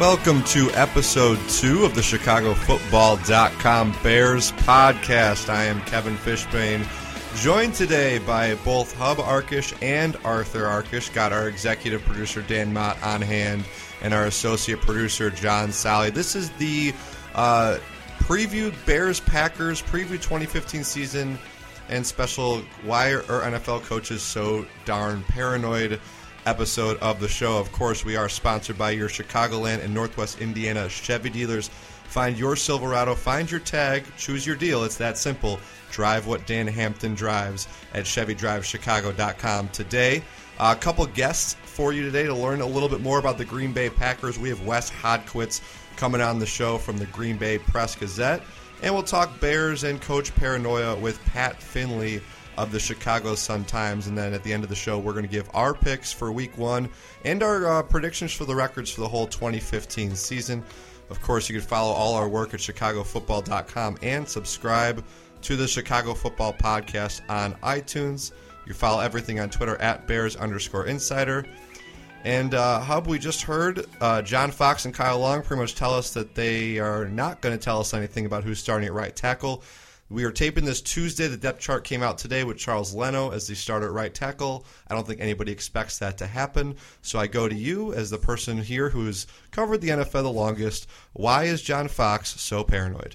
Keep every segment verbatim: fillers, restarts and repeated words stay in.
Welcome to episode two of the Chicago Football dot com Bears podcast. I am Kevin Fishbane, joined today by both Hub Arkush and Arthur Arkush. Got our executive producer Dan Mott on hand and our associate producer John Sally. This is the uh, preview Bears-Packers preview twenty fifteen season and special Why Are N F L Coaches So Darn Paranoid episode of the show. Of course, we are sponsored by your Chicagoland and Northwest Indiana Chevy dealers. Find your Silverado, find your tag, choose your deal. It's that simple. Drive what Dan Hampton drives at Chevy Drive Chicago dot com today. Uh, a couple guests for you today to learn a little bit more about the Green Bay Packers. We have Wes Hodkiewicz coming on the show from the Green Bay Press-Gazette. And we'll talk Bears and Coach Paranoia with Pat Finley of the Chicago Sun-Times. And then at the end of the show, we're going to give our picks for week one and our uh, predictions for the records for the whole twenty fifteen season. Of course, you can follow all our work at Chicago Football dot com and subscribe to the Chicago Football Podcast on iTunes. You follow everything on Twitter at Bears underscore Insider. And uh, Hub, we just heard uh, John Fox and Kyle Long pretty much tell us that they are not going to tell us anything about who's starting at right tackle. We are taping this Tuesday. The depth chart came out today with Charles Leno as the starter at right tackle. I don't think anybody expects that to happen. So I go to you as the person here who's covered the N F L the longest. Why is John Fox so paranoid?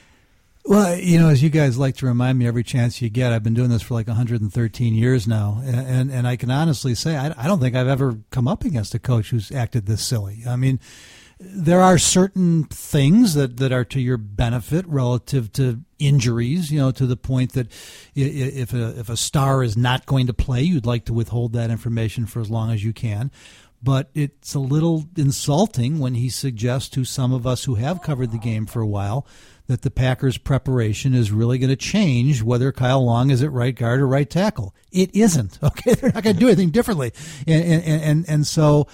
Well, you know, as you guys like to remind me every chance you get, I've been doing this for like one hundred thirteen years now, and and, and I can honestly say I, I don't think I've ever come up against a coach who's acted this silly. I mean, there are certain things that, that are to your benefit relative to injuries, you know, to the point that if a, if a star is not going to play, you'd like to withhold that information for as long as you can. But it's a little insulting when he suggests to some of us who have covered the game for a while that the Packers' preparation is really going to change whether Kyle Long is at right guard or right tackle. It isn't. Okay, they're not going to do anything differently, and and and, and so.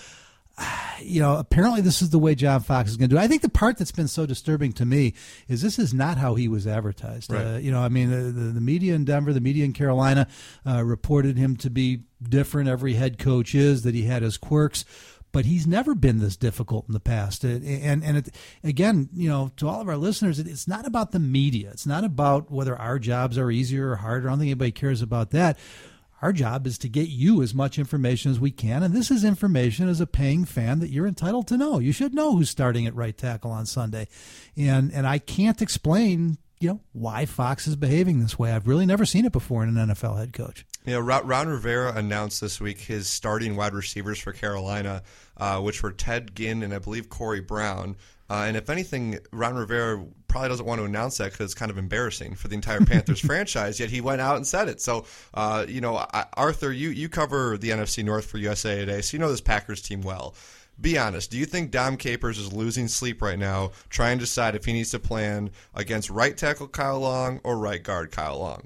You know, apparently this is the way John Fox is going to do it. I think the part that's been so disturbing to me is this is not how he was advertised. Right. Uh, you know, I mean, the, the, the media in Denver, the media in Carolina uh, reported him to be different. Every head coach is, that he had his quirks. But he's never been this difficult in the past. And, and, and it, again, you know, to all of our listeners, it's not about the media. It's not about whether our jobs are easier or harder. I don't think anybody cares about that. Our job is to get you as much information as we can, and this is information as a paying fan that you're entitled to know. You should know who's starting at right tackle on Sunday, and and I can't explain, you know, why Fox is behaving this way. I've really never seen it before in an N F L head coach. You know, Ron Rivera announced this week his starting wide receivers for Carolina, uh, which were Ted Ginn and I believe Corey Brown. Uh, and if anything, Ron Rivera probably doesn't want to announce that because it's kind of embarrassing for the entire Panthers franchise, yet he went out and said it. So, uh, you know, I, Arthur, you, you cover the N F C North for U S A Today, so you know this Packers team well. Be honest, do you think Dom Capers is losing sleep right now trying to decide if he needs to plan against right tackle Kyle Long or right guard Kyle Long?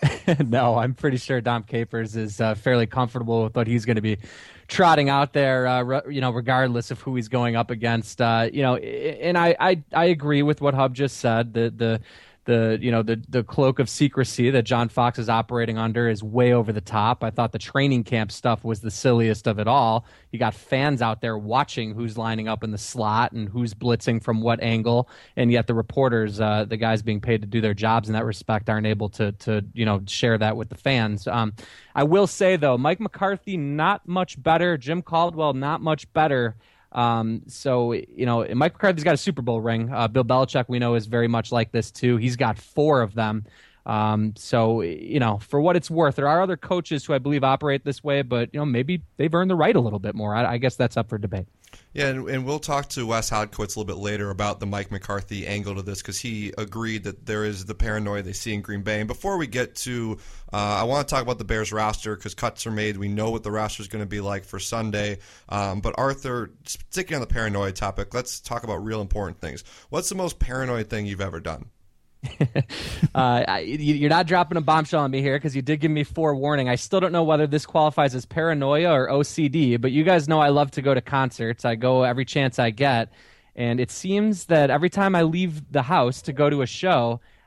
No, I'm pretty sure Dom Capers is uh, fairly comfortable with what he's going to be trotting out there, uh, re- you know, regardless of who he's going up against. Uh, you know, and I, I, I agree with what Hub just said. The the the you know the the cloak of secrecy that John Fox is operating under is way over the top. I thought the training camp stuff was the silliest of it all. You got fans out there watching who's lining up in the slot and who's blitzing from what angle, and yet the reporters, uh, the guys being paid to do their jobs in that respect, aren't able to to you know share that with the fans. Um, I will say though, Mike McCarthy not much better. Jim Caldwell not much better. Um, so, you know, Mike McCarthy's got a Super Bowl ring. Uh, Bill Belichick, we know, is very much like this too. He's got four of them. Um, so, you know, for what it's worth, there are other coaches who I believe operate this way, but, you know, maybe they've earned the right a little bit more. I, I guess that's up for debate. Yeah, and, and we'll talk to Wes Hodkiewicz a little bit later about the Mike McCarthy angle to this because he agreed that there is the paranoia they see in Green Bay. And before we get to, uh, I want to talk about the Bears roster because cuts are made. We know what the roster is going to be like for Sunday. Um, but Arthur, sticking on the paranoia topic, let's talk about real important things. What's the most paranoid thing you've ever done? uh, you're not dropping a bombshell on me here because you did give me forewarning. I still don't know whether this qualifies as paranoia or O C D, but you guys know I love to go to concerts. I go every chance I get, and it seems that every time I leave the house to go to a show,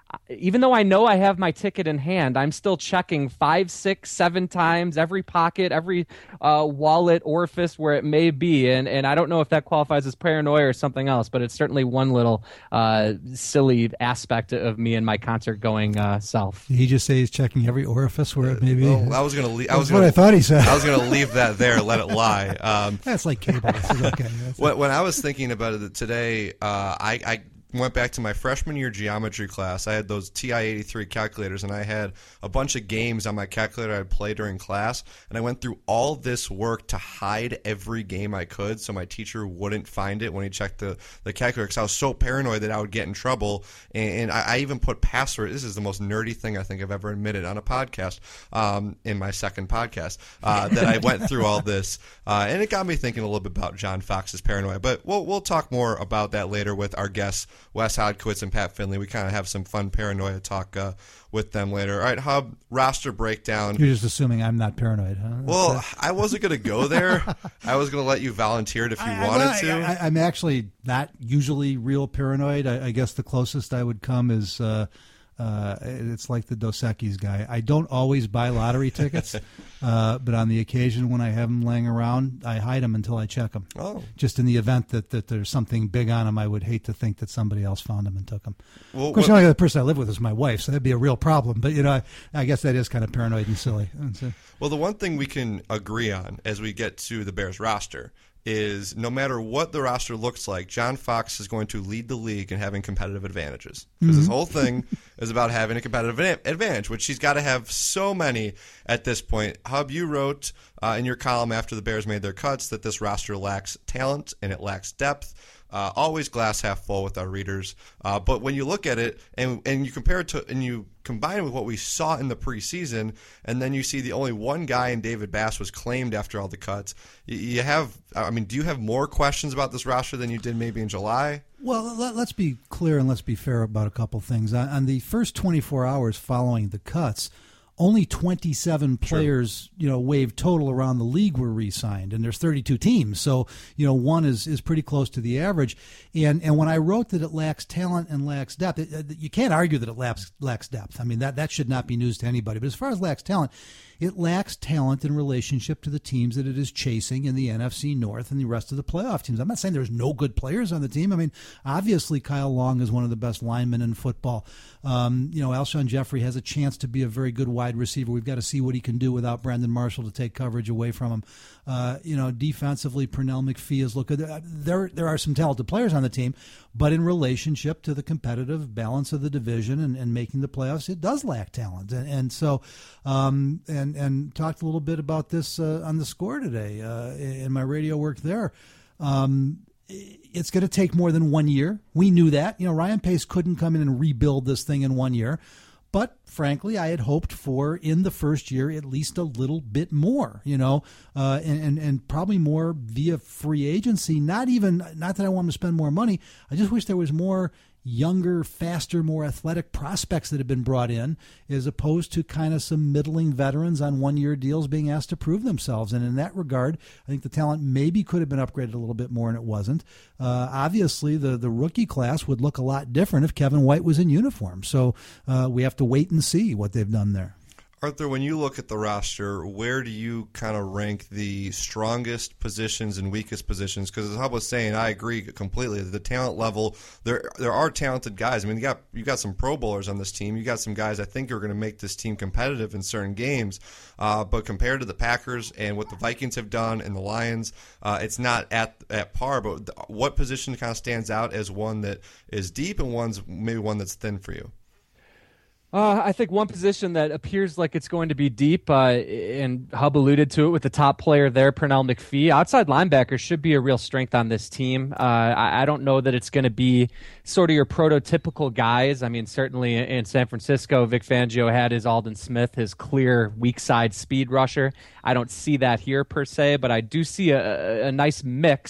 even though I know I have my ticket in hand, I'm still checking five, six, seven times every pocket, every uh, wallet orifice where it may be. And, and I don't know if that qualifies as paranoia or something else, but it's certainly one little uh, silly aspect of me and my concert going uh, self. Did he just say he's checking every orifice where it may be? Well, I was going to leave. I was That's what gonna, I thought he said. I was going to leave that there, let it lie. Um, That's like cable. This is okay. That's when, when I was thinking about it today, uh, I, I went back to my freshman year geometry class. I had those T I eighty-three calculators, and I had a bunch of games on my calculator I'd play during class, and I went through all this work to hide every game I could so my teacher wouldn't find it when he checked the, the calculator, because I was so paranoid that I would get in trouble, and, and I, I even put password. This is the most nerdy thing I think I've ever admitted on a podcast, um, in my second podcast, uh, that I went through all this, uh, and it got me thinking a little bit about John Fox's paranoia, but we'll, we'll talk more about that later with our guests, Wes Hodkiewicz and Pat Finley. We kind of have some fun paranoia talk uh, with them later. All right, Hub, roster breakdown. You're just assuming I'm not paranoid, huh? Well, I wasn't going to go there. I was going to let you volunteer it if you I, wanted I, to. I, I'm actually not usually real paranoid. I, I guess the closest I would come is uh, uh, it's like the Dos Equis guy. I don't always buy lottery tickets, uh, but on the occasion when I have them laying around, I hide them until I check them. Oh. Just in the event that, that there's something big on them, I would hate to think that somebody else found them and took them. Well, of course, what, the only other person I live with is my wife, so that'd be a real problem. But, you know, I, I guess that is kind of paranoid and silly. So, well, the one thing we can agree on as we get to the Bears roster is no matter what the roster looks like, John Fox is going to lead the league in having competitive advantages. Because mm-hmm. this whole thing is about having a competitive advantage, which he's got to have so many at this point. Hub, you wrote uh, in your column after the Bears made their cuts that this roster lacks talent and it lacks depth. Uh, always glass half full with our readers. Uh, but when you look at it and and you compare it to and you combine it with what we saw in the preseason, and then you see the only one guy in David Bass was claimed after all the cuts. You, you have, I mean, do you have more questions about this roster than you did maybe in July? Well, let, let's be clear and let's be fair about a couple things. On, on the first twenty-four hours following the cuts, only twenty-seven players, you know, waived total around the league were re-signed, and there's thirty-two teams. So, you know, one is, is pretty close to the average. And and when I wrote that it lacks talent and lacks depth, it, it, you can't argue that it lacks lacks depth. I mean, that, that should not be news to anybody. But as far as lacks talent, it lacks talent in relationship to the teams that it is chasing in the N F C North and the rest of the playoff teams. I'm not saying there's no good players on the team. I mean, obviously Kyle Long is one of the best linemen in football. Um, you know, Alshon Jeffrey has a chance to be a very good wide receiver. We've got to see what he can do without Brandon Marshall to take coverage away from him. Uh, you know, defensively, Pernell McPhee is looking. There, there are some talented players on the team, but in relationship to the competitive balance of the division and, and making the playoffs, it does lack talent. And, and so, um, and and talked a little bit about this uh, on the Score today uh, in my radio work there. Um, it's going to take more than one year. We knew that. You know, Ryan Pace couldn't come in and rebuild this thing in one year. But frankly, I had hoped for in the first year at least a little bit more, you know, uh, and, and and probably more via free agency. Not even, not that I want to spend more money. I just wish there was more younger, faster, more athletic prospects that have been brought in, as opposed to kind of some middling veterans on one-year deals being asked to prove themselves. And in that regard, I think the talent maybe could have been upgraded a little bit more, and it wasn't. Uh, obviously, the, the rookie class would look a lot different if Kevin White was in uniform. So uh, we have to wait and see what they've done there. Arthur, when you look at the roster, where do you kind of rank the strongest positions and weakest positions? Because as Hub was saying, I agree completely. The talent level, there there are talented guys. I mean, you got you got some Pro Bowlers on this team. You got some guys I think are going to make this team competitive in certain games. Uh, but compared to the Packers and what the Vikings have done and the Lions, uh, it's not at at par. But what position kind of stands out as one that is deep and one's maybe one that's thin for you? Uh, I think one position that appears like it's going to be deep, uh, and Hub alluded to it with the top player there, Pernell McPhee. Outside linebacker should be a real strength on this team. Uh, I, I don't know that it's going to be sort of your prototypical guys. I mean, certainly in San Francisco, Vic Fangio had his Aldon Smith, his clear weak side speed rusher. I don't see that here per se, but I do see a, a nice mix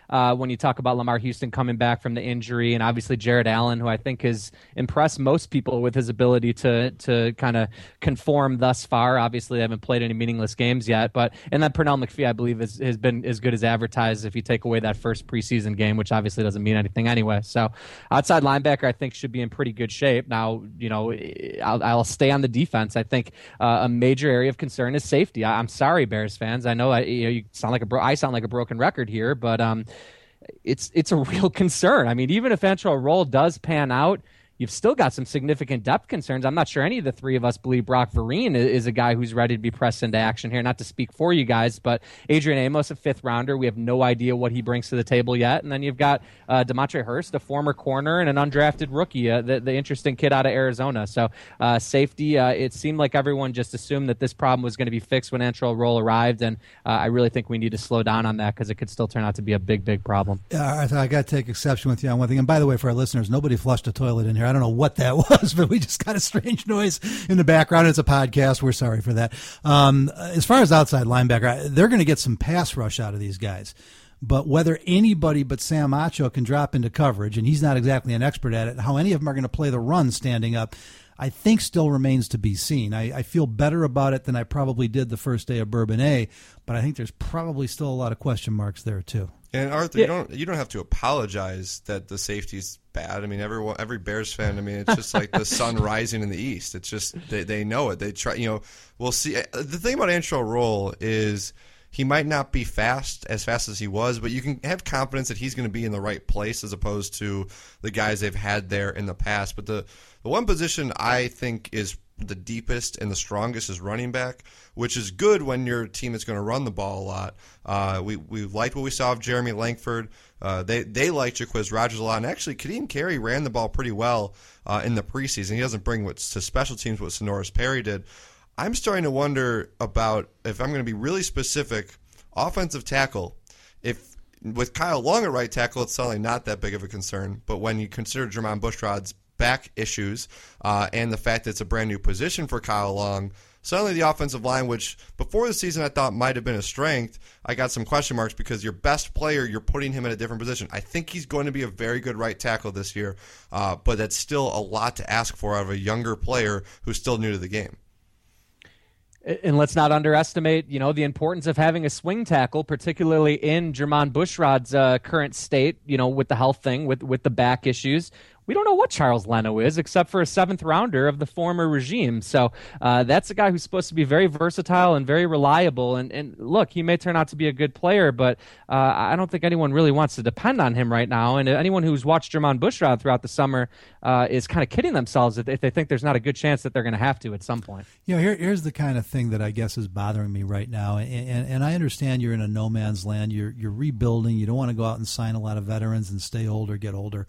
uh, when you talk about Lamar Houston coming back from the injury, and obviously Jared Allen, who I think has impressed most people with his ability to to kind of conform thus far. Obviously, they haven't played any meaningless games yet, but and then Pernell McPhee, I believe, is, has been as good as advertised if you take away that first preseason game, which obviously doesn't mean anything anyway. So outside linebacker, I think, should be in pretty good shape. Now, you know, I'll, I'll stay on the defense. I think uh, a major area of concern is safety. I, I'm sorry, Bears fans. I know, I, you know you sound like a bro- I sound like a broken record here, but um, it's it's a real concern. I mean, even if Antrel Rolle does pan out, you've still got some significant depth concerns. I'm not sure any of the three of us believe Brock Vereen is a guy who's ready to be pressed into action here. Not to speak for you guys, but Adrian Amos, a fifth rounder, we have no idea what he brings to the table yet. And then you've got uh, Demontre Hurst, a former corner, and an undrafted rookie, uh, the, the interesting kid out of Arizona. So uh, safety, uh, it seemed like everyone just assumed that this problem was going to be fixed when Antrel Rolle arrived, and uh, I really think we need to slow down on that because it could still turn out to be a big, big problem. Yeah, I, I got to take exception with you on one thing. And by the way, for our listeners, nobody flushed a toilet in here. I don't know what that was, but we just got a strange noise in the background. It's a podcast. We're sorry for that. Um, as far as outside linebacker, they're going to get some pass rush out of these guys. But whether anybody but Sam Acho can drop into coverage, and he's not exactly an expert at it, how any of them are going to play the run standing up, I think still remains to be seen. I, I feel better about it than I probably did the first day of Bourbonnais, but I think there's probably still a lot of question marks there too. And Arthur, yeah. you don't you don't have to apologize that the safety's bad. I mean, everyone, every Bears fan. I mean, it's just like the sun rising in the east. It's just they they know it. They try. You know, we'll see. The thing about Antrel Rolle is he might not be fast as fast as he was, but you can have confidence that he's going to be in the right place as opposed to the guys they've had there in the past. But the the one position I think is the deepest and the strongest is running back, which is good when your team is going to run the ball a lot. Uh, we we liked what we saw of Jeremy Langford. Uh, they they liked Jaquiz Rodgers a lot, and actually Kadeem Carey ran the ball pretty well uh, in the preseason. He doesn't bring what to special teams what Sonoris Perry did. I'm starting to wonder about, if I'm going to be really specific, offensive tackle. If with Kyle Long at right tackle, it's certainly not that big of a concern, but when you consider Jermon Bushrod's back issues uh, and the fact that it's a brand new position for Kyle Long, suddenly the offensive line, which before the season I thought might have been a strength, I got some question marks because your best player, you're putting him in a different position. I think he's going to be a very good right tackle this year, uh, but that's still a lot to ask for out of a younger player who's still new to the game. And let's not underestimate, you know, the importance of having a swing tackle, particularly in Jermon Bushrod's uh, current state, you know, with the health thing, with, with the back issues. We don't know what Charles Leno is, except for a seventh rounder of the former regime. So uh, that's a guy who's supposed to be very versatile and very reliable. And, and look, he may turn out to be a good player, but uh, I don't think anyone really wants to depend on him right now. And anyone who's watched Jermon Bushrod throughout the summer uh, is kind of kidding themselves if they think there's not a good chance that they're going to have to at some point. You know, here, here's the kind of thing that I guess is bothering me right now. And, and, and I understand you're in a no man's land. You're, you're rebuilding. You don't want to go out and sign a lot of veterans and stay older, get older.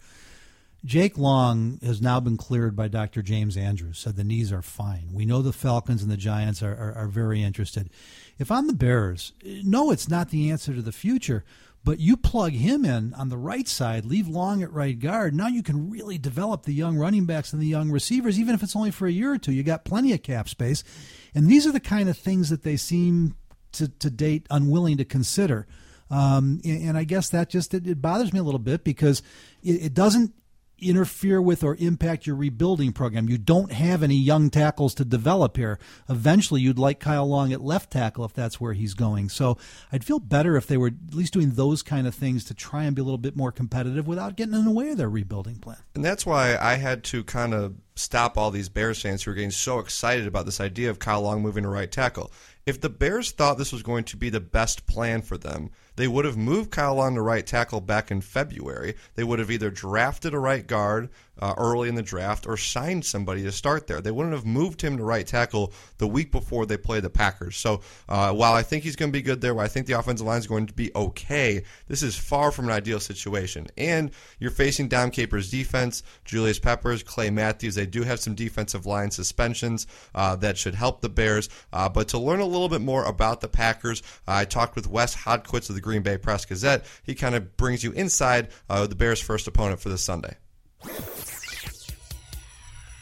Jake Long has now been cleared by Doctor James Andrews, said the knees are fine. We know the Falcons and the Giants are, are, are very interested. If I'm the Bears, no, it's not the answer to the future, but you plug him in on the right side, leave Long at right guard. Now you can really develop the young running backs and the young receivers, even if it's only for a year or two. You got plenty of cap space. And these are the kind of things that they seem to, to date unwilling to consider. Um, and, and I guess that just, it, it bothers me a little bit because it, it doesn't interfere with or impact your rebuilding program. You don't have any young tackles to develop here. Eventually, you'd like Kyle Long at left tackle if that's where he's going. So I'd feel better if they were at least doing those kind of things to try and be a little bit more competitive without getting in the way of their rebuilding plan. And that's why I had to kind of stop all these Bears fans who were getting so excited about this idea of Kyle Long moving to right tackle. If the Bears thought this was going to be the best plan for them, they would have moved Kyle Long to right tackle back in February. They would have either drafted a right guard uh, early in the draft or signed somebody to start there. They wouldn't have moved him to right tackle the week before they play the Packers. So uh, while I think he's going to be good there, while I think the offensive line is going to be okay, this is far from an ideal situation. And you're facing Dom Capers' defense, Julius Peppers, Clay Matthews. They do have some defensive line suspensions uh, that should help the Bears. Uh, but to learn a little bit more about the Packers, uh, I talked with Wes Hodkwitz of the Green Bay Press-Gazette. He kind of brings you inside uh, the Bears' first opponent for this Sunday.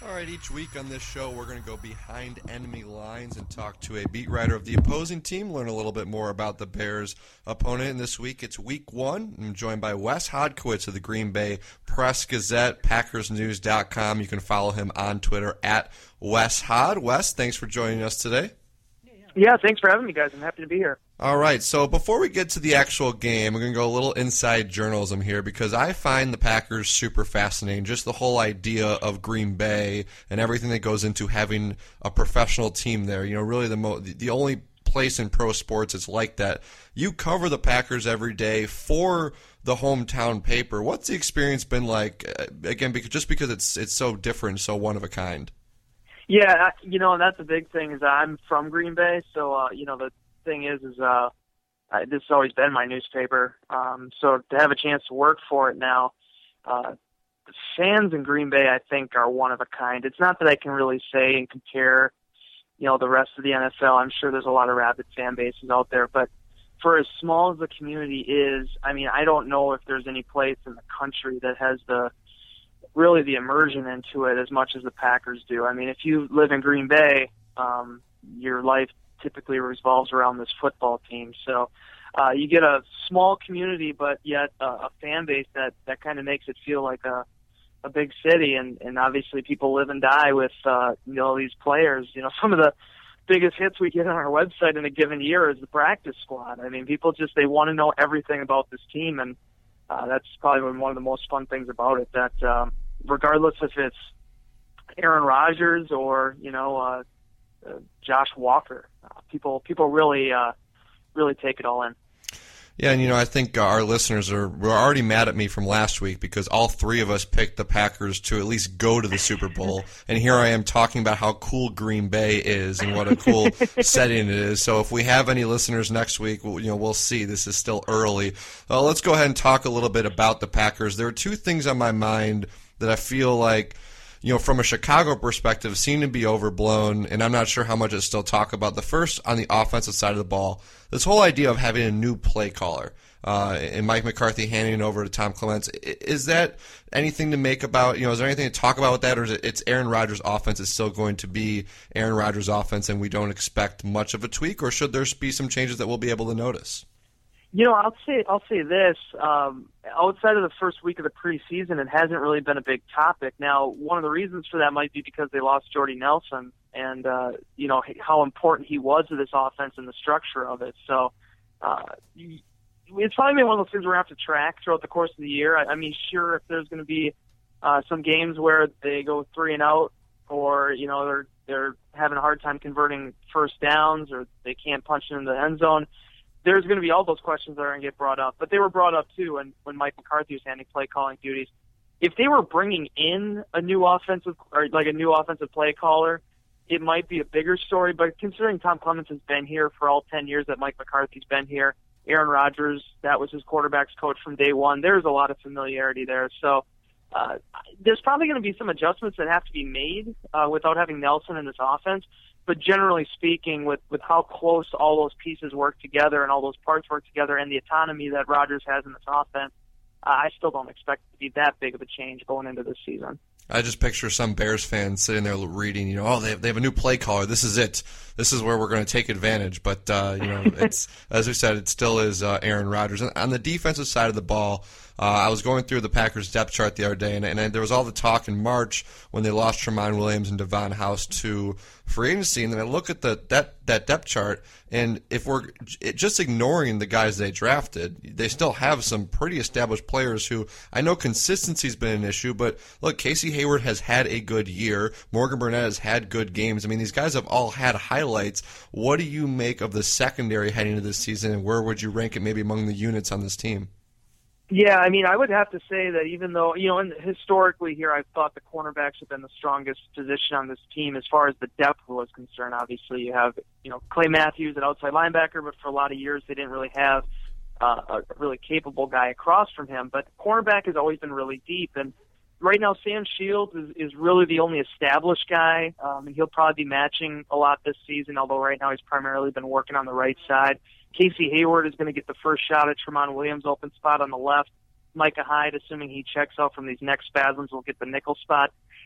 All right, each week on this show, we're going to go behind enemy lines and talk to a beat writer of the opposing team, learn a little bit more about the Bears' opponent. And this week, it's week one. I'm joined by Wes Hodkiewicz of the Green Bay Press-Gazette, Packers News dot com. You can follow him on Twitter at Wes Hod. Wes, thanks for joining us today. Yeah, thanks for having me, guys. I'm happy to be here. All right, so before we get to the actual game, we're going to go a little inside journalism here because I find the Packers super fascinating, just the whole idea of Green Bay and everything that goes into having a professional team there. You know, really the mo- the only place in pro sports it's like that. You cover the Packers every day for the hometown paper. What's the experience been like, uh, again, because just because it's it's so different, so one of a kind? Yeah, you know, and that's the big thing is I'm from Green Bay, so, uh, you know, the thing is, is uh, I, this has always been my newspaper. Um, so to have a chance to work for it now, uh, the fans in Green Bay, I think, are one of a kind. It's not that I can really say and compare, you know, the rest of the N F L. I'm sure there's a lot of rabid fan bases out there, but for as small as the community is, I mean, I don't know if there's any place in the country that has the really the immersion into it as much as the Packers do. I mean, if you live in Green Bay, um, your life typically revolves around this football team. So uh, you get a small community, but yet uh, a fan base that, that kind of makes it feel like a, a big city. And, and obviously people live and die with, uh, you know, these players. You know, some of the biggest hits we get on our website in a given year is the practice squad. I mean, people just, they want to know everything about this team. And uh, that's probably one of the most fun things about it, that um, regardless if it's Aaron Rodgers or, you know, uh, uh, Josh Walker, uh, people people really uh, really take it all in. Yeah, and you know, I think uh, our listeners are were already mad at me from last week because all three of us picked the Packers to at least go to the Super Bowl, and here I am talking about how cool Green Bay is and what a cool setting it is. So if we have any listeners next week, we'll, you know, we'll see. This is still early. Uh, let's go ahead and talk a little bit about the Packers. There are two things on my mind that I feel like, you know, from a Chicago perspective, seem to be overblown, and I'm not sure how much it's still talk about. The first, on the offensive side of the ball, this whole idea of having a new play caller uh, and Mike McCarthy handing it over to Tom Clements, is that anything to make about, you know, is there anything to talk about with that, or is it it's Aaron Rodgers' offense is still going to be Aaron Rodgers' offense and we don't expect much of a tweak, or should there be some changes that we'll be able to notice? You know, I'll say I'll say this. Um, outside of the first week of the preseason, it hasn't really been a big topic. Now, one of the reasons for that might be because they lost Jordy Nelson, and uh, you know how important he was to this offense and the structure of it. So, uh, it's probably one of those things we're going to have to track throughout the course of the year. I, I mean, sure, if there's going to be uh, some games where they go three and out, or you know they're they're having a hard time converting first downs, or they can't punch it in the end zone, there's going to be all those questions that are going to get brought up. But they were brought up, too, when, when Mike McCarthy was handling play-calling duties. If they were bringing in a new offensive, or like a new offensive play caller, it might be a bigger story. But considering Tom Clements has been here for all ten years that Mike McCarthy's been here, Aaron Rodgers, that was his quarterback's coach from day one, there's a lot of familiarity there. So uh, there's probably going to be some adjustments that have to be made uh, without having Nelson in this offense. But generally speaking, with, with how close all those pieces work together and all those parts work together and the autonomy that Rodgers has in this offense, uh, I still don't expect it to be that big of a change going into this season. I just picture some Bears fans sitting there reading, you know, oh, they have, they have a new play caller. This is it. This is where we're going to take advantage. But, uh, you know, it's as we said, it still is uh, Aaron Rodgers. And on the defensive side of the ball, Uh, I was going through the Packers depth chart the other day, and, and there was all the talk in March when they lost Tramon Williams and Devon House to free agency, and then I look at the that, that depth chart, and if we're just ignoring the guys they drafted, they still have some pretty established players who I know consistency's been an issue, but look, Casey Hayward has had a good year. Morgan Burnett has had good games. I mean, these guys have all had highlights. What do you make of the secondary heading into this season, and where would you rank it maybe among the units on this team? Yeah, I mean, I would have to say that even though, you know, and historically here, I've thought the cornerbacks have been the strongest position on this team as far as the depth was concerned. Obviously, you have, you know, Clay Matthews at outside linebacker, but for a lot of years they didn't really have uh, a really capable guy across from him. But cornerback has always been really deep, and right now Sam Shields is, is really the only established guy, um, and he'll probably be matching a lot this season, although right now he's primarily been working on the right side. Casey Hayward is going to get the first shot at Tramon Williams' open spot on the left. Micah Hyde, assuming he checks out from these neck spasms, will get the nickel spot.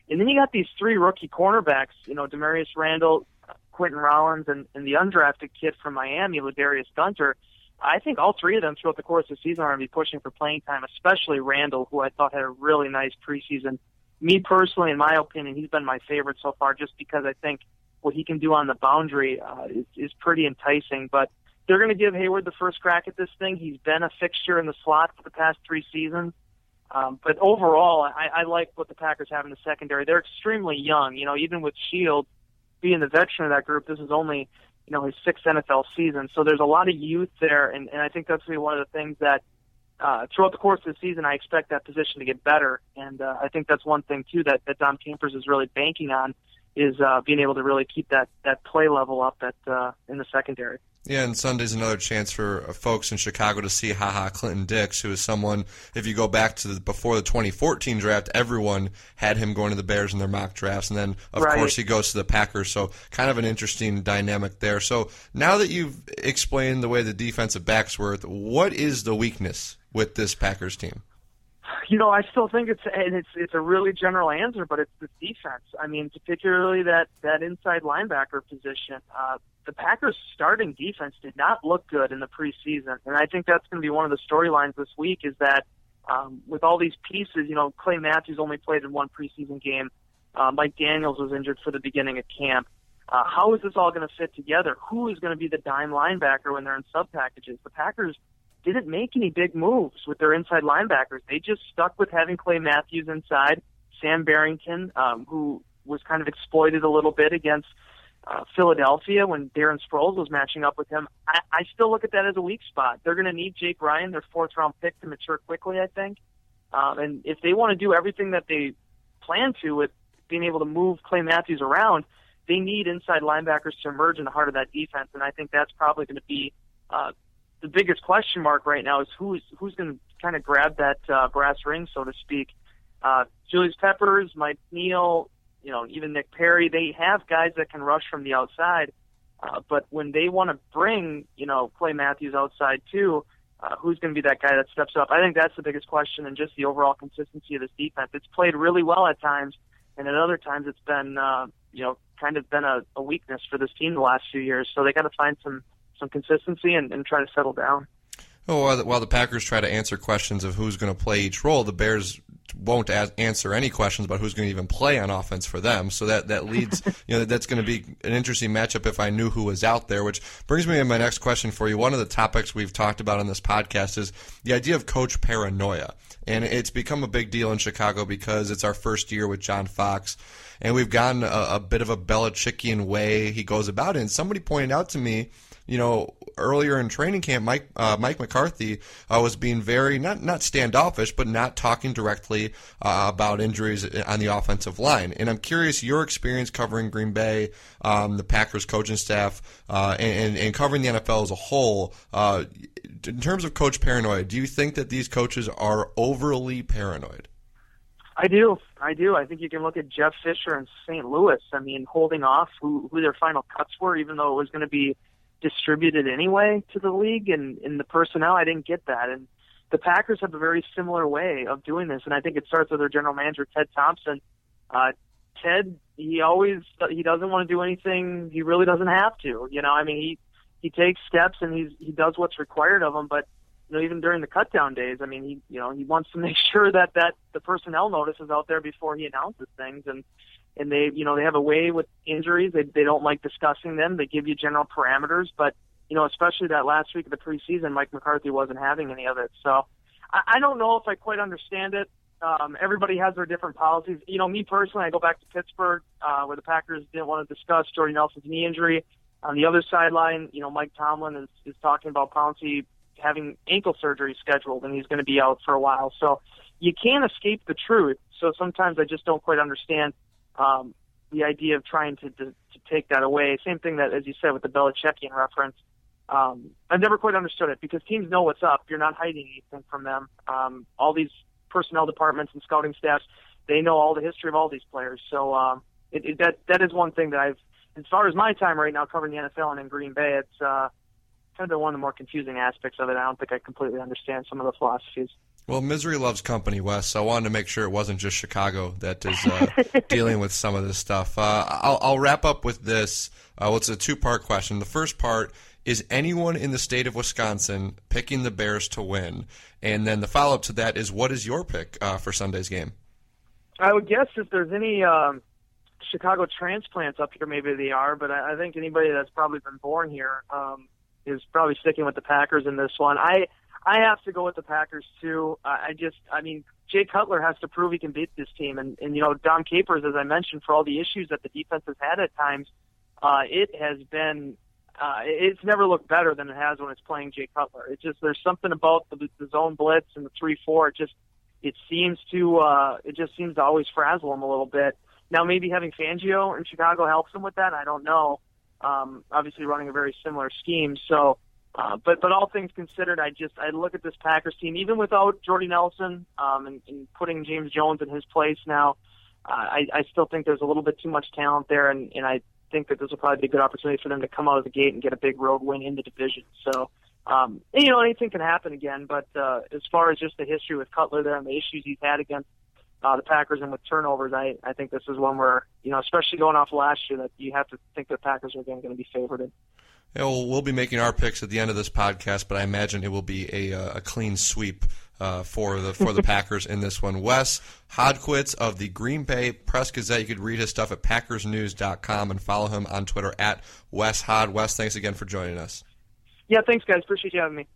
And then you got these three rookie cornerbacks, you know, Demarius Randall, Quentin Rollins, and, and the undrafted kid from Miami, Ladarius Gunter. I think all three of them throughout the course of the season are going to be pushing for playing time, especially Randall, who I thought had a really nice preseason. Me personally, in my opinion, he's been my favorite so far just because I think what he can do on the boundary uh, is, is pretty enticing. But they're going to give Hayward the first crack at this thing. He's been a fixture in the slot for the past three seasons. Um, but overall, I, I like what the Packers have in the secondary. They're extremely young. You know, even with Shields being the veteran of that group, this is only, you know, his sixth N F L season. So there's a lot of youth there, and, and I think that's going to be one of the things that uh, throughout the course of the season, I expect that position to get better. And uh, I think that's one thing, too, that, that Dom Capers is really banking on, is uh, being able to really keep that, that play level up at, uh, in the secondary. Yeah, and Sunday's another chance for folks in Chicago to see HaHa Clinton Dix, who is someone, if you go back to the, before the twenty fourteen draft, everyone had him going to the Bears in their mock drafts, and then, of right. course, he goes to the Packers, so kind of an interesting dynamic there. So now that you've explained the way the defensive backs work, what is the weakness with this Packers team? You know, I still think it's and it's it's a really general answer, but it's the defense. I mean, particularly that, that inside linebacker position. Uh, the Packers' starting defense did not look good in the preseason, and I think that's going to be one of the storylines this week is that um, with all these pieces, you know, Clay Matthews only played in one preseason game. Uh, Mike Daniels was injured for the beginning of camp. Uh, how is this all going to fit together? Who is going to be the dime linebacker when they're in sub packages? The Packers didn't make any big moves with their inside linebackers. They just stuck with having Clay Matthews inside, Sam Barrington, um, who was kind of exploited a little bit against uh, Philadelphia when Darren Sproles was matching up with him. I, I still look at that as a weak spot. They're going to need Jake Ryan, their fourth-round pick, to mature quickly, I think. Um, and if they want to do everything that they plan to with being able to move Clay Matthews around, they need inside linebackers to emerge in the heart of that defense, and I think that's probably going to be uh, the biggest question mark right now is who's who's going to kind of grab that uh, brass ring, so to speak. Uh, Julius Peppers, Mike Neal, you know, even Nick Perry, they have guys that can rush from the outside. Uh, but when they want to bring, you know, Clay Matthews outside too, uh, who's going to be that guy that steps up? I think that's the biggest question, and just the overall consistency of this defense. It's played really well at times, and at other times it's been, uh, you know, kind of been a, a weakness for this team the last few years. So they got to find some some consistency and, and try to settle down. Oh, while the, while the Packers try to answer questions of who's going to play each role, the Bears won't as- answer any questions about who's going to even play on offense for them. So that, that leads, you know, that's going to be an interesting matchup if I knew who was out there, which brings me to my next question for you. One of the topics we've talked about on this podcast is the idea of coach paranoia. And it's become a big deal in Chicago because it's our first year with John Fox. And we've gotten a, a bit of a Belichickian way he goes about it. And somebody pointed out to me, you know, earlier in training camp, Mike uh, Mike McCarthy uh, was being very, not not standoffish, but not talking directly uh, about injuries on the offensive line. And I'm curious, your experience covering Green Bay, um, the Packers coaching staff, uh, and, and covering the N F L as a whole, uh, in terms of coach paranoia, do you think that these coaches are overly paranoid? I do. I do. I think you can look at Jeff Fisher in Saint Louis. I mean, holding off who, who their final cuts were, even though it was going to be distributed anyway to the league, and in the personnel, I didn't get that. And the Packers have a very similar way of doing this, and I think it starts with their general manager, Ted Thompson. Uh, Ted, he always, he doesn't want to do anything he really doesn't have to. You know, I mean, he, he takes steps and he's, he does what's required of him, but you know, even during the cutdown days, I mean, he, you know, he wants to make sure that, that the personnel notice is out there before he announces things. And, and they, you know, they have a way with injuries. They, they don't like discussing them. They give you general parameters, but, you know, especially that last week of the preseason, Mike McCarthy wasn't having any of it. So I, I don't know if I quite understand it. Um, everybody has their different policies. You know, me personally, I go back to Pittsburgh, uh, where the Packers didn't want to discuss Jordy Nelson's knee injury. On the other sideline, you know, Mike Tomlin is, is talking about Pouncey having ankle surgery scheduled, and he's going to be out for a while. So you can't escape the truth. So sometimes I just don't quite understand um, the idea of trying to, to to take that away. Same thing that, as you said, with the Belichickian reference. Um, I've never quite understood it because teams know what's up. You're not hiding anything from them. Um, all these personnel departments and scouting staffs, they know all the history of all these players. So um, it, it, that that is one thing that I've, as far as my time right now covering the N F L and in Green Bay, it's uh, kind of been one of the more confusing aspects of it. I don't think I completely understand some of the philosophies. Well, misery loves company, Wes, so I wanted to make sure it wasn't just Chicago that is uh, dealing with some of this stuff. Uh, I'll, I'll wrap up with this. Uh, well, it's a two-part question. The first part, is anyone in the state of Wisconsin picking the Bears to win? And then the follow-up to that is, what is your pick uh, for Sunday's game? I would guess if there's any um, Chicago transplants up here, maybe they are, but I, I think anybody that's probably been born here um, is probably sticking with the Packers in this one. I I have to go with the Packers, too. Uh, I just, I mean, Jay Cutler has to prove he can beat this team. And, and, you know, Dom Capers, as I mentioned, for all the issues that the defense has had at times, uh, it has been, uh, it's never looked better than it has when it's playing Jay Cutler. It's just, there's something about the, the zone blitz and the three four. It just, it seems to, uh, it just seems to always frazzle him a little bit. Now, maybe having Fangio in Chicago helps him with that. I don't know. Um, obviously running a very similar scheme. So, Uh, but but all things considered, I just I look at this Packers team, even without Jordy Nelson um, and, and putting James Jones in his place now, uh, I, I still think there's a little bit too much talent there, and, and I think that this will probably be a good opportunity for them to come out of the gate and get a big road win in the division. So, um, and, you know, anything can happen again, but uh, as far as just the history with Cutler there and the issues he's had against uh, the Packers and with turnovers, I, I think this is one where, you know, especially going off last year, that you have to think the Packers are again going to be favored in. Yeah, well, we'll be making our picks at the end of this podcast, but I imagine it will be a a clean sweep uh, for the for the Packers in this one. Wes Hodkiewicz of the Green Bay Press Gazette. You could read his stuff at Packers News dot com and follow him on Twitter at Wes Hod. Wes, thanks again for joining us. Yeah, thanks, guys. Appreciate you having me.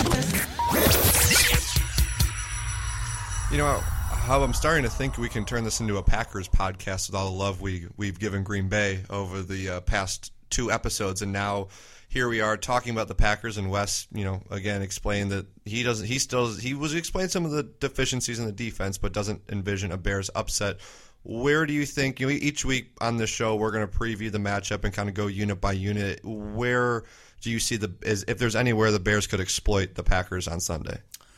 You know, Hub, I'm starting to think we can turn this into a Packers podcast with all the love we we've given Green Bay over the uh, past two episodes, and now here we are talking about the Packers, and Wes, you know, again explained that he doesn't, he still, he was explaining some of the deficiencies in the defense, but doesn't envision a Bears upset. Where do you think, you know, each week on this show we're going to preview the matchup and kind of go unit by unit. Where do you see the, is, if there's anywhere the Bears could exploit the Packers on Sunday?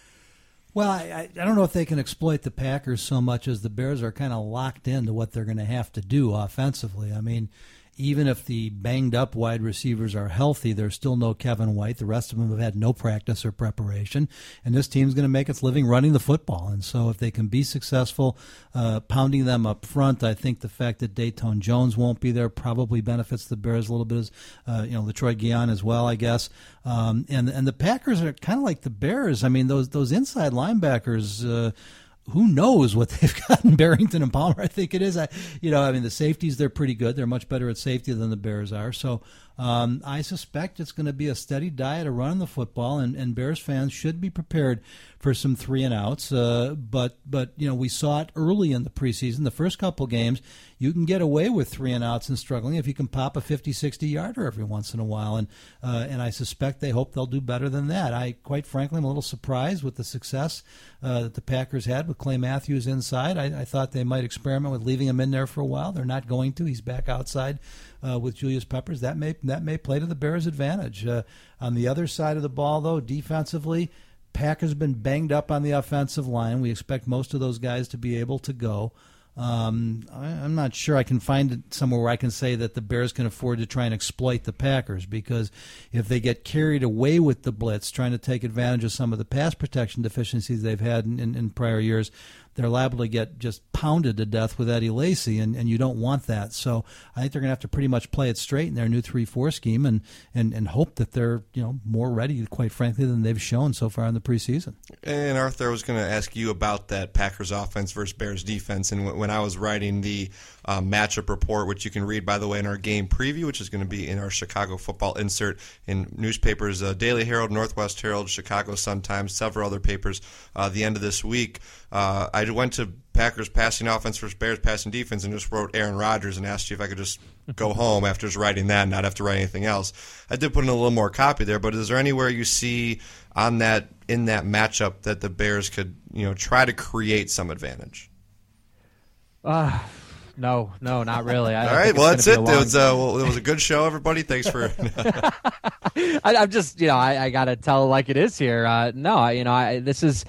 Well, I, I don't know if they can exploit the Packers so much as the Bears are kind of locked into what they're going to have to do offensively. I mean, even if the banged-up wide receivers are healthy, there's still no Kevin White. The rest of them have had no practice or preparation, and this team's going to make its living running the football. And so if they can be successful uh, pounding them up front, I think the fact that Dayton Jones won't be there probably benefits the Bears a little bit, as uh, you know, LaTroy Guion as well, I guess. Um, and and the Packers are kind of like the Bears. I mean, those those inside linebackers. Uh, Who knows what they've gotten, Barrington and Palmer, I think it is. I, you know, I mean, the safeties, they're pretty good. They're much better at safety than the Bears are. So um, I suspect it's going to be a steady diet of running the football, and, and Bears fans should be prepared for some three and outs. Uh, but, but you know, we saw it early in the preseason. The first couple games, you can get away with three and outs and struggling if you can pop a fifty, sixty-yarder every once in a while. And uh, and I suspect they hope they'll do better than that. I, quite frankly, am a little surprised with the success uh, that the Packers had with Clay Matthews inside. I, I thought they might experiment with leaving him in there for a while. They're not going to. He's back outside uh, with Julius Peppers. That may that may play to the Bears' advantage. Uh, on the other side of the ball, though, defensively, Packers have been banged up on the offensive line. We expect most of those guys to be able to go. Um, I, I'm not sure I can find it somewhere where I can say that the Bears can afford to try and exploit the Packers, because if they get carried away with the blitz, trying to take advantage of some of the pass protection deficiencies they've had in, in, in prior years, they're liable to get just pounded to death with Eddie Lacy, and, and you don't want that. So I think they're going to have to pretty much play it straight in their new three four scheme and, and, and hope that they're, you know, more ready, quite frankly, than they've shown so far in the preseason. And Arthur, I was going to ask you about that Packers offense versus Bears defense. And when I was writing the uh, matchup report, which you can read, by the way, in our game preview, which is going to be in our Chicago football insert in newspapers, uh, Daily Herald, Northwest Herald, Chicago Sun-Times, several other papers, uh, the end of this week, uh, I went to Packers passing offense versus Bears passing defense and just wrote Aaron Rodgers and asked you if I could just go home after just writing that and not have to write anything else. I did put in a little more copy there, but is there anywhere you see on that in that matchup that the Bears could, you know, try to create some advantage? Uh, no, no, not really. I All right, well, that's it. It was, uh, well, it was a good show, everybody. Thanks for – I, I'm just, you know, I, I got to tell it like it is here. Uh, no, I, you know, I, this is –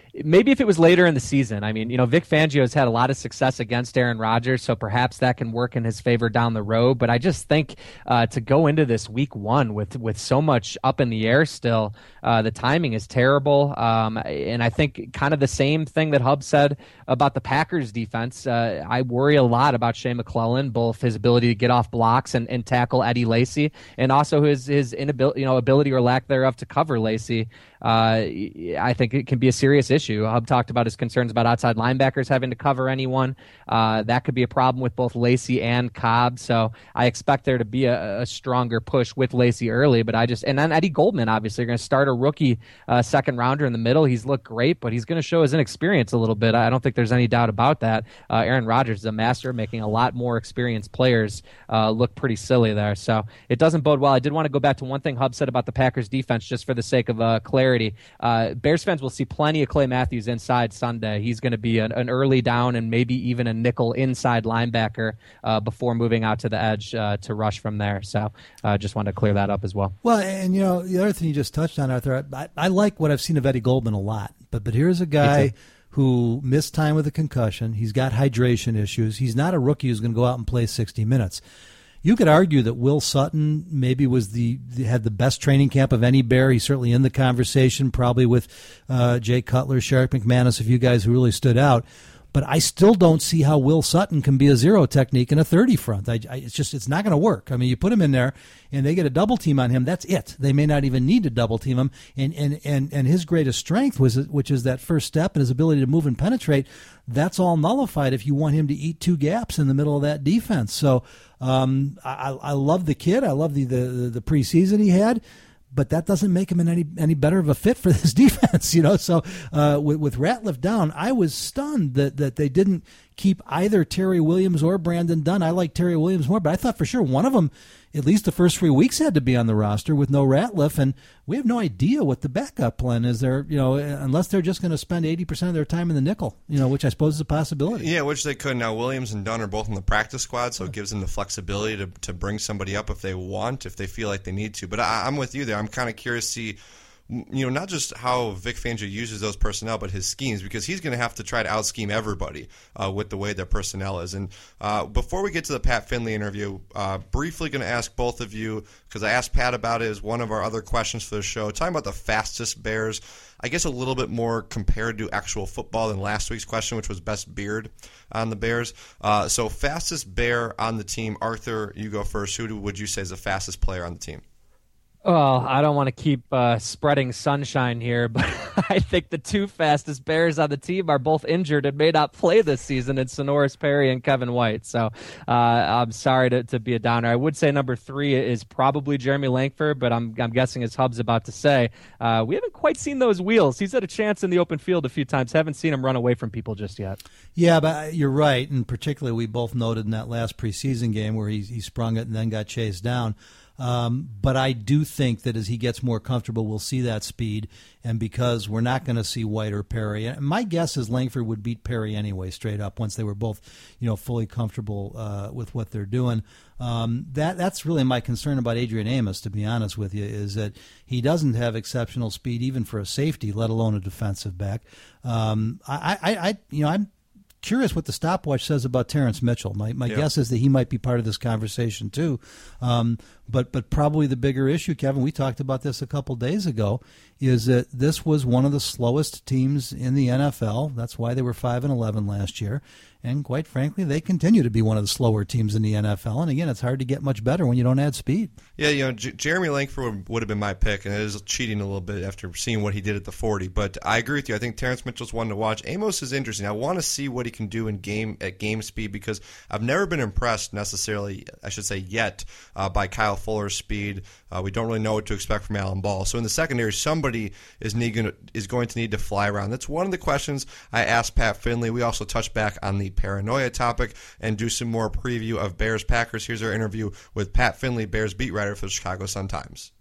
maybe if it was later in the season. I mean, you know, Vic Fangio has had a lot of success against Aaron Rodgers, so perhaps that can work in his favor down the road. But I just think uh, to go into this week one with with so much up in the air still, uh, the timing is terrible. Um, and I think kind of the same thing that Hub said about the Packers defense. Uh, I worry a lot about Shea McClellan, both his ability to get off blocks and, and tackle Eddie Lacy, and also his his inability, you know, ability or lack thereof to cover Lacy. Uh, I think it can be a serious issue. Hub talked about his concerns about outside linebackers having to cover anyone. Uh, that could be a problem with both Lacy and Cobb. So I expect there to be a, a stronger push with Lacy early. But I just and then Eddie Goldman, obviously, you're going to start a rookie uh, second rounder in the middle. He's looked great, but he's going to show his inexperience a little bit. I don't think there's any doubt about that. Uh, Aaron Rodgers is a master, making a lot more experienced players uh, look pretty silly there. So it doesn't bode well. I did want to go back to one thing Hub said about the Packers defense, just for the sake of uh, clarity. Uh, Bears fans will see plenty of Clay Matthews inside Sunday. He's going to be an, an early down and maybe even a nickel inside linebacker uh, before moving out to the edge uh, to rush from there. So I uh, just wanted to clear that up as well. Well, and you know, the other thing you just touched on, Arthur, I, I like what I've seen of Eddie Goldman a lot, but but here's a guy who missed time with a concussion. He's got hydration issues. He's not a rookie who's going to go out and play sixty minutes. You could argue that Will Sutton maybe was the had the best training camp of any Bear. He's certainly in the conversation, probably with uh, Jay Cutler, Shark McManus, a few guys who really stood out. But I still don't see how Will Sutton can be a zero technique and a thirty front. I, I, it's just it's not going to work. I mean, you put him in there and they get a double team on him. That's it. They may not even need to double team him. And and and and his greatest strength was which is that first step and his ability to move and penetrate. That's all nullified if you want him to eat two gaps in the middle of that defense. So um, I, I love the kid. I love the the, the preseason he had. But that doesn't make him any any better of a fit for this defense, you know. So uh, with, with Ratliff down, I was stunned that, that they didn't keep either Terry Williams or Brandon Dunn. I like Terry Williams more, but I thought for sure one of them, at least the first three weeks, had to be on the roster with no Ratliff, and we have no idea what the backup plan is there, you know, unless they're just going to spend eighty percent of their time in the nickel, you know, which I suppose is a possibility. Yeah, which they could. Now, Williams and Dunn are both in the practice squad, so it gives them the flexibility to, to bring somebody up if they want, if they feel like they need to. But I, I'm with you there. I'm kind of curious to see, you know, not just how Vic Fangio uses those personnel, but his schemes, because he's going to have to try to out-scheme everybody uh, with the way their personnel is. And uh, before we get to the Pat Finley interview, uh, briefly going to ask both of you, because I asked Pat about it as one of our other questions for the show, talking about the fastest Bears, I guess a little bit more compared to actual football than last week's question, which was best beard on the Bears. Uh, so fastest Bear on the team. Arthur, you go first. Who would you say is the fastest player on the team? Well, I don't want to keep uh, spreading sunshine here, but I think the two fastest Bears on the team are both injured and may not play this season. It's Sonoris Perry and Kevin White. So uh, I'm sorry to, to be a downer. I would say number three is probably Jeremy Langford, but I'm I'm guessing, as Hub's about to say, uh, we haven't quite seen those wheels. He's had a chance in the open field a few times. Haven't seen him run away from people just yet. Yeah, but you're right, and particularly we both noted in that last preseason game where he he sprung it and then got chased down. Um, but I do think that as he gets more comfortable, we'll see that speed. And because we're not going to see White or Perry, and my guess is Langford would beat Perry anyway, straight up, once they were both, you know, fully comfortable uh, with what they're doing. Um, that that's really my concern about Adrian Amos, to be honest with you, is that he doesn't have exceptional speed even for a safety, let alone a defensive back. Um, I, I, I, you know, I'm curious what the stopwatch says about Terrence Mitchell. My my yep. guess is that he might be part of this conversation too. Um, but but probably the bigger issue, Kevin, we talked about this a couple days ago, is that this was one of the slowest teams in the N F L. That's why they were five and eleven last year. And quite frankly, they continue to be one of the slower teams in the N F L. And again, it's hard to get much better when you don't add speed. Yeah, you know, J- Jeremy Langford would, would have been my pick, and it is cheating a little bit after seeing what he did at the forty. But I agree with you. I think Terrence Mitchell's one to watch. Amos is interesting. I want to see what he can do in game at game speed, because I've never been impressed necessarily, I should say yet, uh, by Kyle Fuller's speed. Uh, we don't really know what to expect from Alan Ball. So in the secondary, somebody is need, is going to need to fly around. That's one of the questions I asked Pat Finley. We also touch back on the paranoia topic and do some more preview of Bears-Packers. Here's our interview with Pat Finley, Bears beat writer for the Chicago Sun-Times.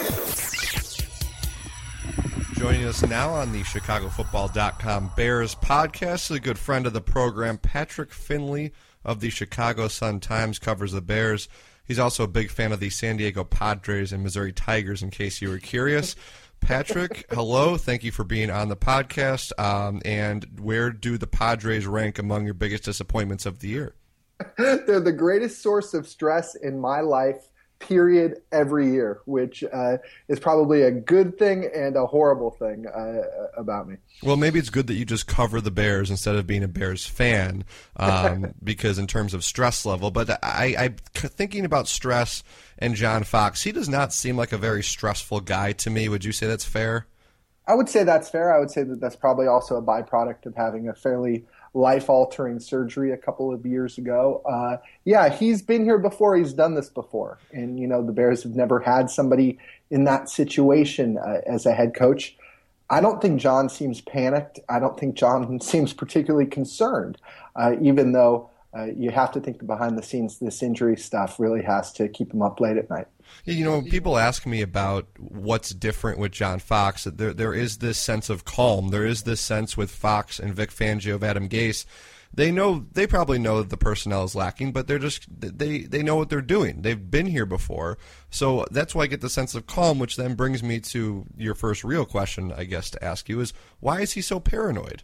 Joining us now on the Chicago Football dot com Bears podcast is a good friend of the program, Patrick Finley of the Chicago Sun-Times, covers the Bears. He's also a big fan of the San Diego Padres and Missouri Tigers, in case you were curious. Patrick, hello. Thank you for being on the podcast. Um, and where do the Padres rank among your biggest disappointments of the year? They're the greatest source of stress in my life, period, every year, which uh, is probably a good thing and a horrible thing uh, about me. Well, maybe it's good that you just cover the Bears instead of being a Bears fan, um, because in terms of stress level. But I, I, thinking about stress and John Fox, he does not seem like a very stressful guy to me. Would you say that's fair? I would say that's fair. I would say that that's probably also a byproduct of having a fairly life-altering surgery a couple of years ago. Uh, yeah, he's been here before. He's done this before. And, you know, the Bears have never had somebody in that situation uh, as a head coach. I don't think John seems panicked. I don't think John seems particularly concerned, uh, even though uh, you have to think that behind the scenes this injury stuff really has to keep him up late at night. You know, people ask me about what's different with John Fox. There, there is this sense of calm. There is this sense with Fox and Vic Fangio of Adam Gase. They know, they probably know that the personnel is lacking, but they're just they they know what they're doing. They've been here before, so that's why I get the sense of calm. Which then brings me to your first real question, I guess, to ask you is why is he so paranoid?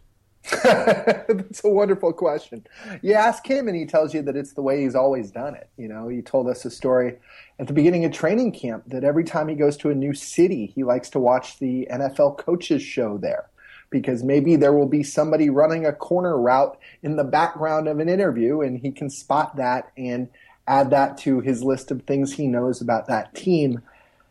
That's a wonderful question. You ask him and he tells you that it's the way he's always done it. You know, he told us a story at the beginning of training camp that every time he goes to a new city, he likes to watch the N F L coaches show there because maybe there will be somebody running a corner route in the background of an interview and he can spot that and add that to his list of things he knows about that team.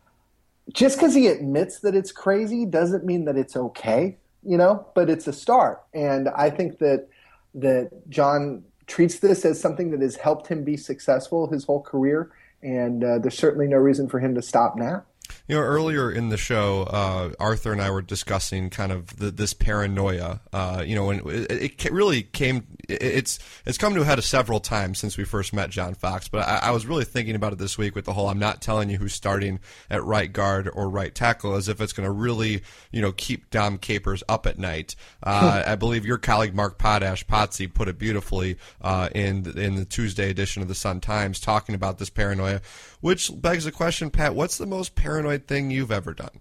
Just because he admits that it's crazy doesn't mean that it's okay. You know, but it's a start. And I think that that John treats this as something that has helped him be successful his whole career. And uh, there's certainly no reason for him to stop now. You know, earlier in the show, uh, Arthur and I were discussing kind of the, this paranoia. Uh, you know, and it, it really came. It's it's come to a head several times since we first met John Fox. But I, I was really thinking about it this week with the whole "I'm not telling you who's starting at right guard or right tackle," as if it's going to really, you know, keep Dom Capers up at night. Uh, I believe your colleague Mark Potash Potsy put it beautifully uh, in in the Tuesday edition of the Sun Times, talking about this paranoia. Which begs the question, Pat, what's the most paranoid thing you've ever done?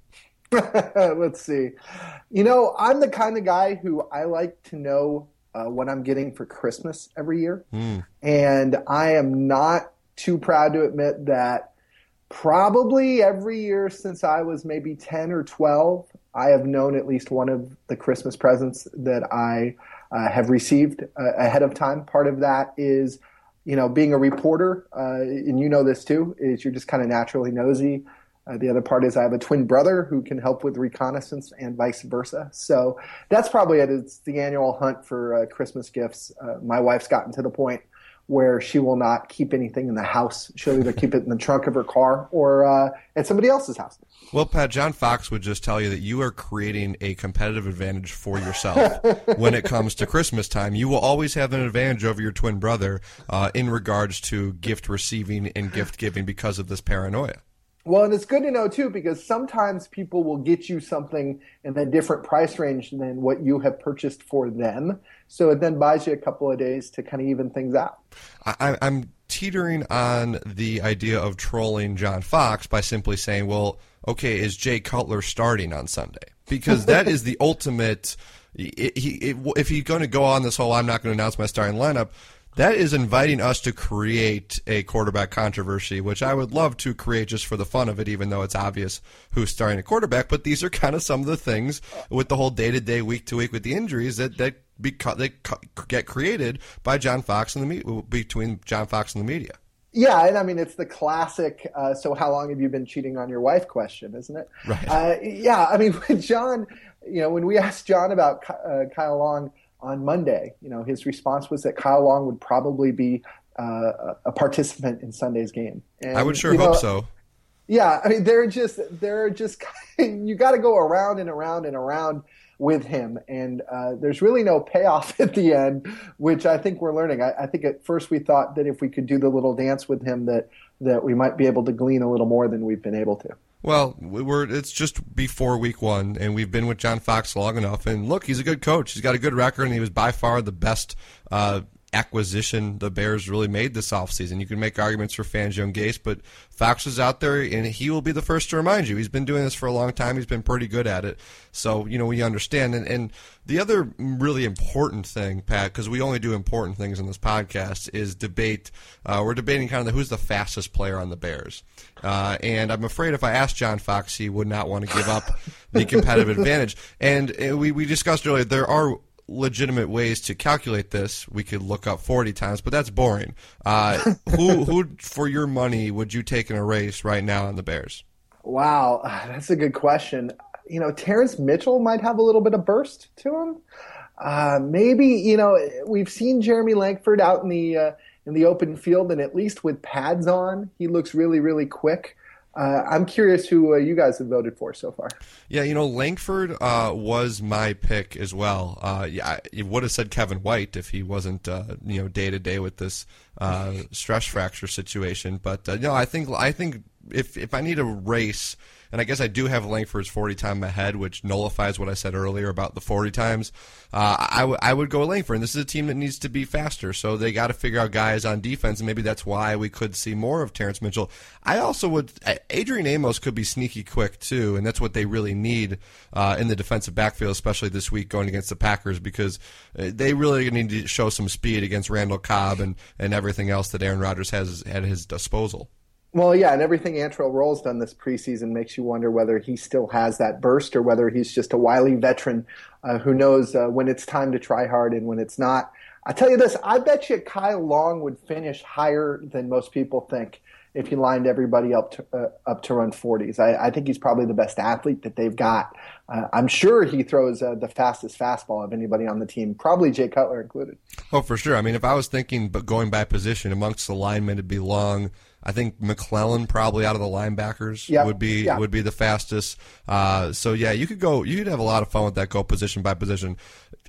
Let's see. You know, I'm the kind of guy who I like to know uh, what I'm getting for Christmas every year. Mm. And I am not too proud to admit that probably every year since I was maybe ten or twelve, I have known at least one of the Christmas presents that I uh, have received uh, ahead of time. Part of that is You know, being a reporter, uh, and you know this too, is you're just kind of naturally nosy. Uh, the other part is I have a twin brother who can help with reconnaissance and vice versa. So that's probably it. It's the annual hunt for uh, Christmas gifts. Uh, my wife's gotten to the point where she will not keep anything in the house. She'll either keep it in the trunk of her car or uh, at somebody else's house. Well, Pat, John Fox would just tell you that you are creating a competitive advantage for yourself when it comes to Christmas time. You will always have an advantage over your twin brother uh, in regards to gift receiving and gift giving because of this paranoia. Well, and it's good to know, too, because sometimes people will get you something in a different price range than what you have purchased for them. So it then buys you a couple of days to kind of even things out. I, I'm teetering on the idea of trolling John Fox by simply saying, well, okay, is Jay Cutler starting on Sunday? Because that is the ultimate it, he, it, if he's going to go on this whole I'm not going to announce my starting lineup, that is inviting us to create a quarterback controversy, which I would love to create just for the fun of it, even though it's obvious who's starting a quarterback. But these are kind of some of the things with the whole day-to-day, week-to-week with the injuries that that, beca- that get created by John Fox and the me- between John Fox and the media. Yeah, and I mean, it's the classic, uh, so how long have you been cheating on your wife question, isn't it? Right. Uh, yeah, I mean, with John, you know, when we asked John about uh, Kyle Long on Monday, you know, his response was that Kyle Long would probably be uh, a participant in Sunday's game. And, I would sure you know, hope so. Yeah, I mean, they're just, they're just, you got to go around and around and around with him, and uh, there's really no payoff at the end, which I think we're learning. I, I think at first we thought that if we could do the little dance with him, that that we might be able to glean a little more than we've been able to. Well, we're it's just before week one, and we've been with John Fox long enough. And look, he's a good coach. He's got a good record, and he was by far the best uh, acquisition the Bears really made this offseason. You can make arguments for Fangio and Gase, but Fox is out there, and he will be the first to remind you. He's been doing this for a long time. He's been pretty good at it. So, you know, we understand. And, and the other really important thing, Pat, because we only do important things in this podcast, is debate. Uh, we're debating kind of the, who's the fastest player on the Bears. Uh, and I'm afraid if I asked John Fox, he would not want to give up the competitive advantage. And uh, we, we discussed earlier, there are legitimate ways to calculate this. We could look up forty times, but that's boring. Uh, who, who, for your money, would you take in a race right now on the Bears? Wow, that's a good question. You know, Terrence Mitchell might have a little bit of burst to him. Uh, maybe, you know, we've seen Jeremy Langford out in the uh, in the open field, and at least with pads on, he looks really, really quick. Uh, I'm curious who uh, you guys have voted for so far. Yeah, you know, Langford uh, was my pick as well. Uh, yeah, I would have said Kevin White if he wasn't, uh, you know, day to day with this uh, stress fracture situation. But uh, no, I think I think if if I need a race, and I guess I do have Langford's forty time ahead, which nullifies what I said earlier about the forty times. Uh, I, w- I would go Langford. And this is a team that needs to be faster, so they got to figure out guys on defense, and maybe that's why we could see more of Terrence Mitchell. I also would – Adrian Amos could be sneaky quick too, and that's what they really need uh, in the defensive backfield, especially this week going against the Packers, because they really need to show some speed against Randall Cobb and, and everything else that Aaron Rodgers has at his disposal. Well, yeah, and everything Antrell Roll's done this preseason makes you wonder whether he still has that burst or whether he's just a wily veteran uh, who knows uh, when it's time to try hard and when it's not. I tell you this, I bet you Kyle Long would finish higher than most people think if he lined everybody up to, uh, up to run forties. I, I think he's probably the best athlete that they've got. Uh, I'm sure he throws uh, the fastest fastball of anybody on the team, probably Jay Cutler included. Oh, for sure. I mean, if I was thinking but going by position, amongst the linemen, it'd be Long. I think McClellan probably out of the linebackers yep. would be yep. would be the fastest. Uh, so yeah, you could go. You could have a lot of fun with that. Go position by position.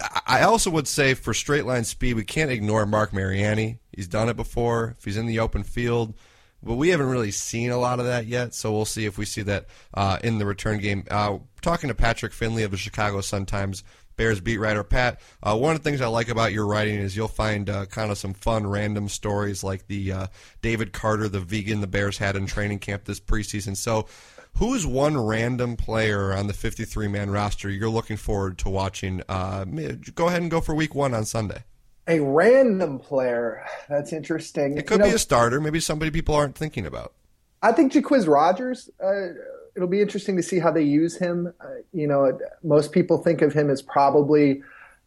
I also would say for straight line speed, we can't ignore Mark Mariani. He's done it before. If he's in the open field, but we haven't really seen a lot of that yet. So we'll see if we see that uh, in the return game. Uh, talking to Patrick Finley of the Chicago Sun-Times Bears beat writer. Pat, uh, one of the things I like about your writing is you'll find uh, kind of some fun random stories like the uh, David Carter, the vegan the Bears had in training camp this preseason. So who is one random player on the fifty-three man roster you're looking forward to watching? Uh, go ahead and go for week one on Sunday. A random player. That's interesting. It could you know, be a starter, maybe somebody people aren't thinking about. I think Jacquizz Rodgers, uh, it'll be interesting to see how they use him. Uh, you know, most people think of him as probably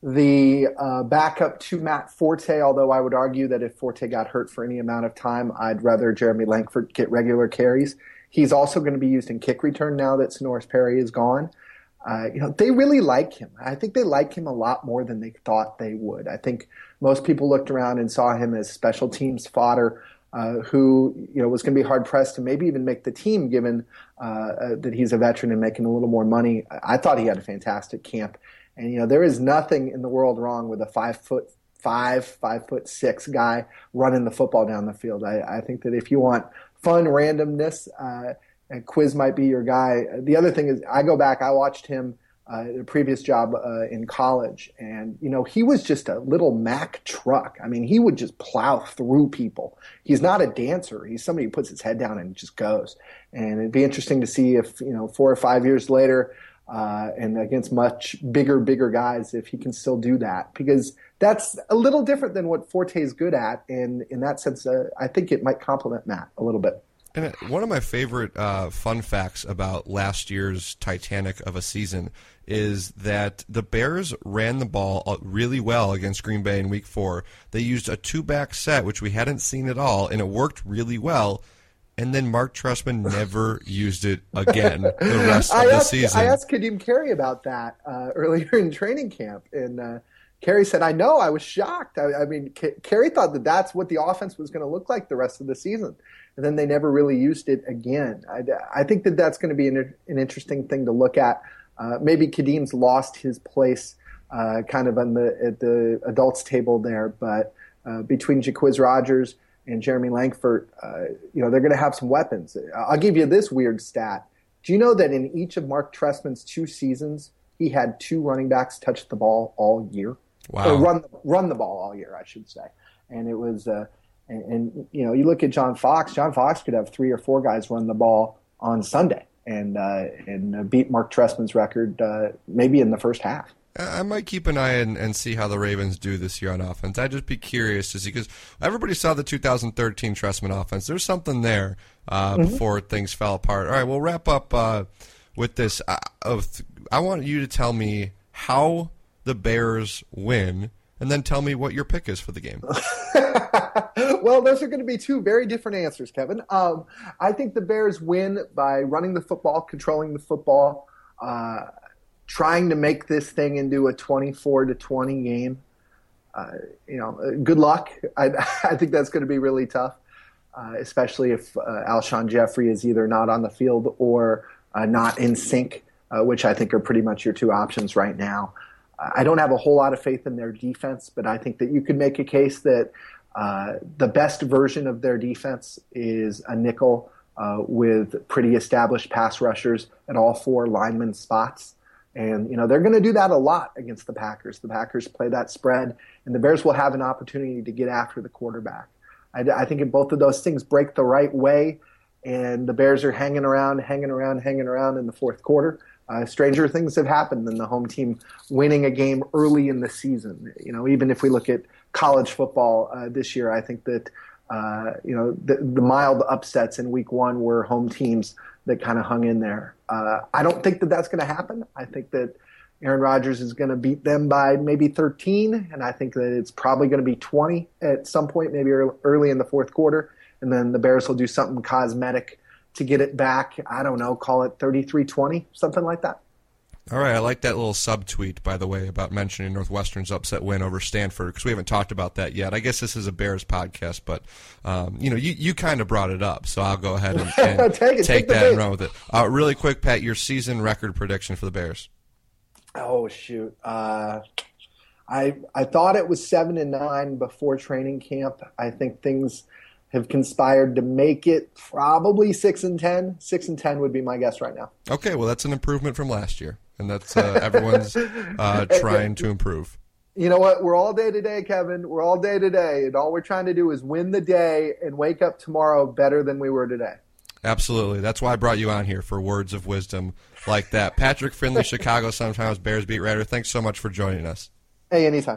the uh, backup to Matt Forte, although I would argue that if Forte got hurt for any amount of time, I'd rather Jeremy Langford get regular carries. He's also going to be used in kick return now that Sonoris Perry is gone. Uh, you know, they really like him. I think they like him a lot more than they thought they would. I think most people looked around and saw him as special teams fodder, uh, who, you know, was going to be hard pressed to maybe even make the team, given uh, uh, that he's a veteran and making a little more money. I thought he had a fantastic camp, and you know, there is nothing in the world wrong with a five foot five, five foot six guy running the football down the field. I, I think that if you want fun randomness, uh, and Quiz might be your guy. The other thing is, I go back, I watched him uh, at a previous job uh, in college, and, you know, he was just a little Mack truck. I mean, he would just plow through people. He's not a dancer. He's somebody who puts his head down and just goes. And it'd be interesting to see if, you know, four or five years later, uh, and against much bigger, bigger guys, if he can still do that. Because that's a little different than what Forte is good at, and in that sense, uh, I think it might complement Matt a little bit. And one of my favorite uh, fun facts about last year's Titanic of a season is that the Bears ran the ball really well against Green Bay in week four. They used a two-back set, which we hadn't seen at all, and it worked really well. And then Mark Trestman never used it again the rest of I the asked, season. I asked Kadeem Carey about that uh, earlier in training camp, and uh, Carey said, I know, I was shocked. I, I mean, C- Carey thought that that's what the offense was going to look like the rest of the season. And then they never really used it again. I, I think that that's going to be an, an interesting thing to look at. Uh, maybe Kadeem's lost his place uh, kind of on the at the adults table there, but uh, between Jacquizz Rodgers and Jeremy Langford, uh, you know, they're going to have some weapons. I'll give you this weird stat. Do you know that in each of Mark Trestman's two seasons, he had two running backs touch the ball all year? Wow. Or run, run the ball all year, I should say. and it was. Uh, and, and you know, you look at John Fox. John Fox could have three or four guys run the ball on Sunday and uh, and uh, beat Mark Trestman's record uh, maybe in the first half. I might keep an eye and, and see how the Ravens do this year on offense. I'd just be curious to see, because everybody saw the two thousand thirteen Trestman offense. There's something there uh, mm-hmm. before things fell apart. All right, we'll wrap up uh, with this. Uh, of I want you to tell me how the Bears win, and then tell me what your pick is for the game. Well, those are going to be two very different answers, Kevin. Um, I think the Bears win by running the football, controlling the football, uh, trying to make this thing into a twenty-four to twenty game. Uh, you know, good luck. I, I think that's going to be really tough, uh, especially if uh, Alshon Jeffrey is either not on the field or uh, not in sync, uh, which I think are pretty much your two options right now. I don't have a whole lot of faith in their defense, but I think that you could make a case that uh, the best version of their defense is a nickel uh, with pretty established pass rushers at all four lineman spots. And, you know, they're going to do that a lot against the Packers. The Packers play that spread, and the Bears will have an opportunity to get after the quarterback. I, I think if both of those things break the right way and the Bears are hanging around, hanging around, hanging around in the fourth quarter, Uh, stranger things have happened than the home team winning a game early in the season. You know, even if we look at college football uh, this year, I think that, uh, you know, the, the mild upsets in week one were home teams that kind of hung in there. Uh, I don't think that that's going to happen. I think that Aaron Rodgers is going to beat them by maybe thirteen, and I think that it's probably going to be twenty at some point, maybe early in the fourth quarter, and then the Bears will do something cosmetic to get it back. I don't know, call it thirty-three twenty, something like that. All right, I like that little subtweet, by the way, about mentioning Northwestern's upset win over Stanford, because we haven't talked about that yet. I guess this is a Bears podcast, but um, you know, you, you kind of brought it up, so I'll go ahead and, and take, it, take, take that and run with it. Uh, really quick, Pat, your season record prediction for the Bears. Oh shoot, uh, I I thought it was seven and nine before training camp. I think things have conspired to make it probably six and ten. Six and ten would be my guess right now. Okay, well, that's an improvement from last year, and that's uh, everyone's uh, trying to improve. You know what? We're all day to day, Kevin. We're all day to day, and all we're trying to do is win the day and wake up tomorrow better than we were today. Absolutely. That's why I brought you on here, for words of wisdom like that. Patrick Finley, Chicago Sun-Times Bears beat writer, thanks so much for joining us. Hey, anytime.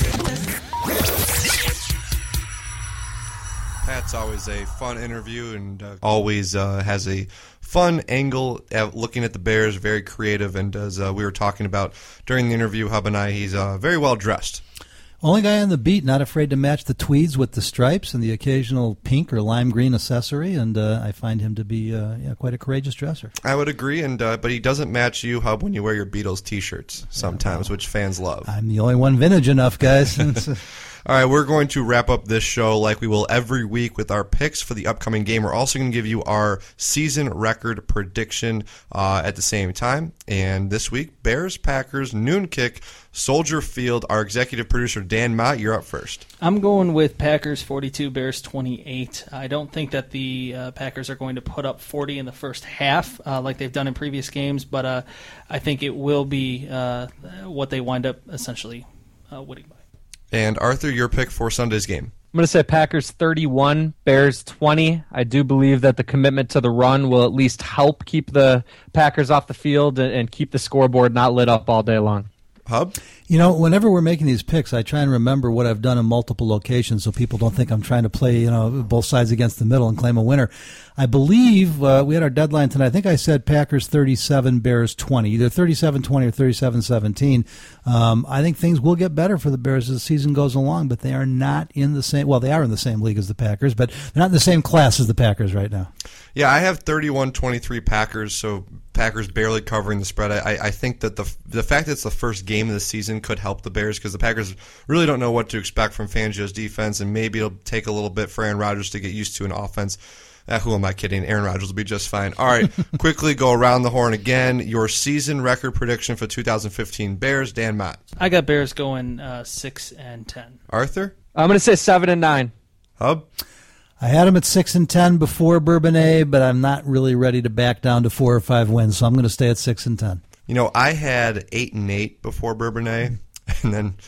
Pat's always a fun interview and uh, always uh, has a fun angle at looking at the Bears, very creative. And as uh, we were talking about during the interview, Hub and I, he's uh, very well dressed. Only guy on the beat, not afraid to match the tweeds with the stripes and the occasional pink or lime green accessory, and uh, I find him to be uh, yeah, quite a courageous dresser. I would agree, and uh, but he doesn't match you, Hub, when you wear your Beatles T-shirts sometimes, yeah, which fans love. I'm the only one vintage enough, guys. All right, we're going to wrap up this show like we will every week with our picks for the upcoming game. We're also going to give you our season record prediction uh, at the same time. And this week, Bears, Packers, noon kick, Soldier Field. Our executive producer, Dan Mott, you're up first. I'm going with Packers forty-two, Bears twenty-eight. I don't think that the uh, Packers are going to put up forty in the first half uh, like they've done in previous games, but uh, I think it will be uh, what they wind up essentially uh, winning by. And Arthur, your pick for Sunday's game. I'm going to say Packers thirty-one, Bears twenty. I do believe that the commitment to the run will at least help keep the Packers off the field and, and keep the scoreboard not lit up all day long. Hub? You know, whenever we're making these picks, I try and remember what I've done in multiple locations so people don't think I'm trying to play, you know, both sides against the middle and claim a winner. I believe uh, we had our deadline tonight. I think I said Packers thirty-seven, Bears twenty, either thirty-seven twenty or thirty-seven seventeen. Um, I think things will get better for the Bears as the season goes along, but they are not in the same, well, they are in the same league as the Packers, but they're not in the same class as the Packers right now. Yeah, I have thirty-one twenty-three Packers, so Packers barely covering the spread. I, I think that the the fact that it's the first game of the season could help the Bears because the Packers really don't know what to expect from Fangio's defense, and maybe it'll take a little bit for Aaron Rodgers to get used to an offense. Uh, who am I kidding? Aaron Rodgers will be just fine. All right, quickly go around the horn again. Your season record prediction for two thousand fifteen Bears, Dan Mott. I got Bears going uh, six and ten. Arthur? I'm going to say seven and nine. Hub? I had them at six and ten before Bourbonnais, but I'm not really ready to back down to four or five wins, so I'm going to stay at six and ten. You know, I had eight and eight before Bourbonnais, and then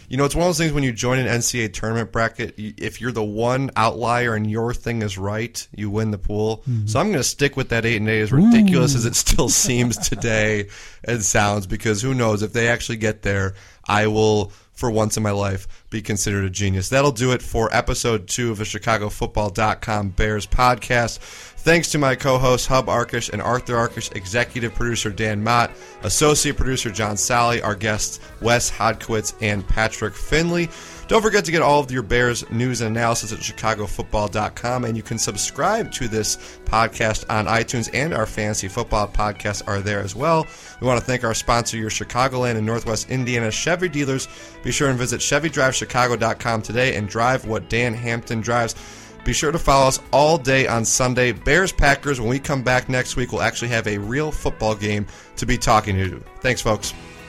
you know, it's one of those things when you join an N C double A tournament bracket, if you're the one outlier and your thing is right, you win the pool. Mm-hmm. So I'm going to stick with that eight and eight, as ridiculous Ooh. as it still seems today and sounds, because who knows, if they actually get there, I will, for once in my life, be considered a genius. That'll do it for episode two of the Chicago Football dot com Bears podcast. Thanks to my co-hosts Hub Arkush and Arthur Arkush, executive producer Dan Mott, associate producer John Sally, our guests Wes Hodkiewicz and Patrick Finley. Don't forget to get all of your Bears news and analysis at Chicago Football dot com, and you can subscribe to this podcast on iTunes, and our fantasy football podcasts are there as well. We want to thank our sponsor, your Chicagoland and Northwest Indiana Chevy dealers. Be sure and visit Chevy Drive Chicago dot com today and drive what Dan Hampton drives. Be sure to follow us all day on Sunday. Bears Packers, when we come back next week, we'll actually have a real football game to be talking to. Thanks, folks.